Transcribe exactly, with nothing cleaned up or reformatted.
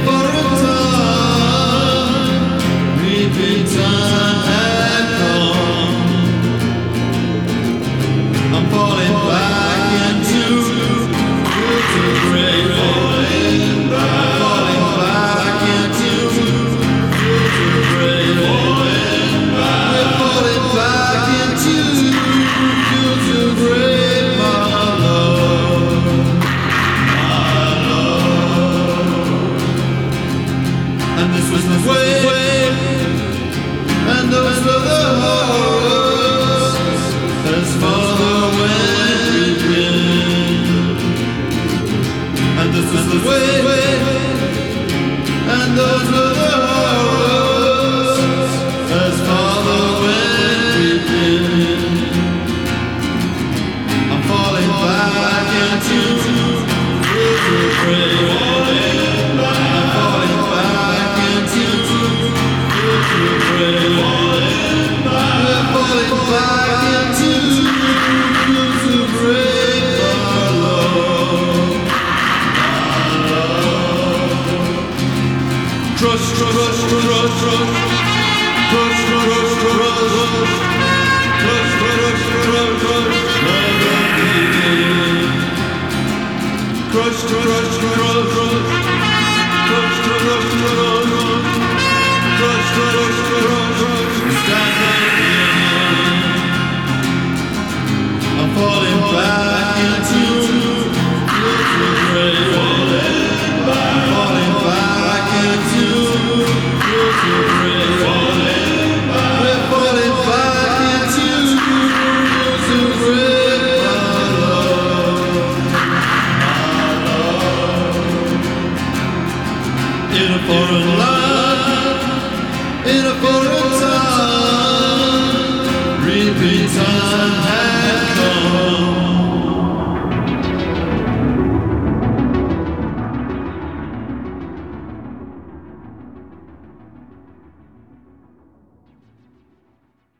foreign tongue, repeat time had come. I'm falling back into into gray, falling back, falling back into into gray, falling back, we're falling back into into gray, my love, my love. And this was the way, and those were the horrors as father went reaping. And this was the way, and those were the horrors as father went reaping. I'm falling back into into gray, falling back, I'm falling back into into gray, falling back, we're falling back into into gray, my love, my love. Trust, trust, trust, trust, trust, trust, trust, trust, trust, trust, trust, trust. Crush, crush, crush, crush, crush, crush, crush, crush, crush, crush, I'm falling back into into gray, falling back, falling back into into gray, falling back, we're falling back into into gray, my love, in a foreign land, in a foreign tongue, repeat time.